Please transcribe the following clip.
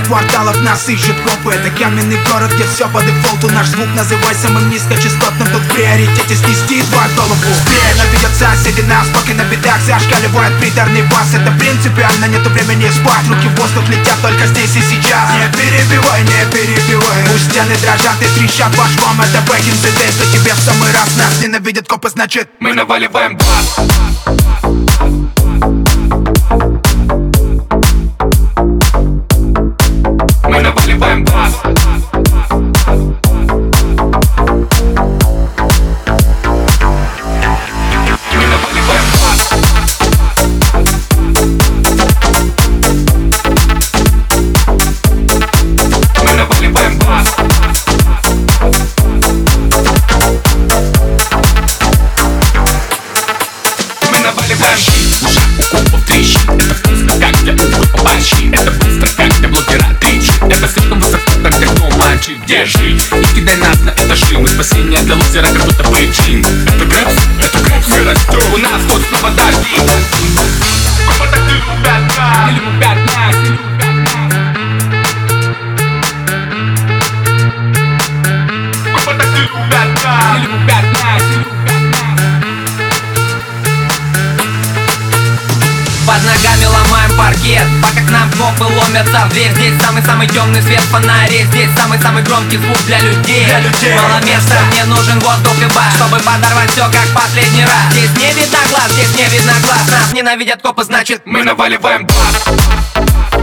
кварталов нас ищут копы. Это каменный город, где все по дефолту. Наш звук называй самым низкочастотным. Тут в приоритете снести твою голову. Ненавидят соседи нас, пока на бедах зашкаливает приторный бас. Это принципиально, нету времени спать. Руки в воздух летят только здесь и сейчас. Не перебивай, не перебивай. Пусть стены дрожат и трещат по швам. Это back in the days, что тебе в самый раз. Нас ненавидят копы, значит мы наваливаем бас. Мы наваливаем бас. Мы наваливаем бас. Мы наваливаем бас. Мы наваливаем щит. Ушах у копов трещит. Это вкусно, как для уха побольщи. Это быстро, как для блогера тричи. Это слишком высоко, как для кто мальчик. Держи и кидай нас на этажи. Мы спасение для лузера, как будто причин. Это грэпс, мы растем. У нас вот снова дожди. Копа так не любят нас. Не любят нас, не любят нас. Копа так не любят нас. Не любят нас, не любят нас. Под ногами ломаем паркет, пока к нам копы ломятся в дверь. Здесь самый-самый темный свет фонарей. Здесь самый-самый громкий звук для людей. Мало места, мне нужен воздух и бас, чтобы подорвать все как последний раз. Здесь не видно глаз, здесь не видно глаз. Нас ненавидят копы, значит мы наваливаем бас.